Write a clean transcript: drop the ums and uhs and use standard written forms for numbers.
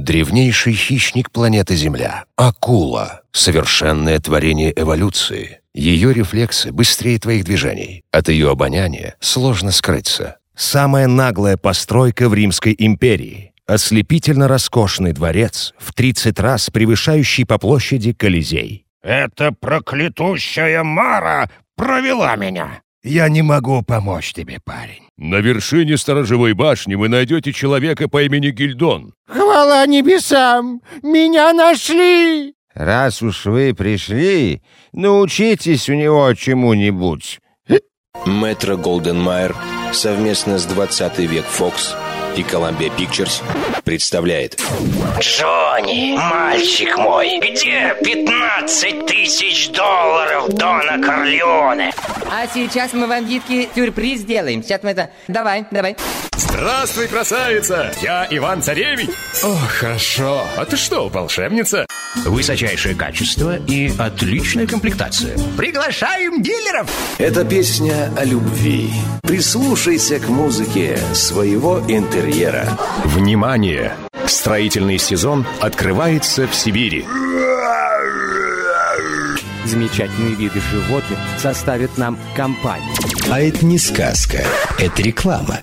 Древнейший хищник планеты Земля. Акула. Совершенное творение эволюции. Ее рефлексы быстрее твоих движений. От ее обоняния сложно скрыться. Самая наглая постройка в Римской империи. Ослепительно роскошный дворец, в 30 раз превышающий по площади Колизей. «Эта проклятущая Мара провела меня!» «Я не могу помочь тебе, парень». На вершине сторожевой башни вы найдете человека по имени Гильдон. «Хвала небесам! Меня нашли!» «Раз уж вы пришли, научитесь у него чему-нибудь». Метро Голден Майер совместно с 20 век Фокс и Columbia Pictures представляет. Джонни, мальчик мой, где 15 тысяч долларов Дона Корлеоне? А сейчас мы вам, детки, сюрприз сделаем. Сейчас мы это... Давай. Здравствуй, красавица! Я Иван Царевич. О, хорошо. А ты что, волшебница? Высочайшее качество и отличная комплектация. Приглашаем дилеров! Это песня о любви. Прислушайся к музыке своего интерьера. Внимание! Строительный сезон открывается в Сибири. Замечательные виды животных составят нам компанию. А это не сказка, это реклама.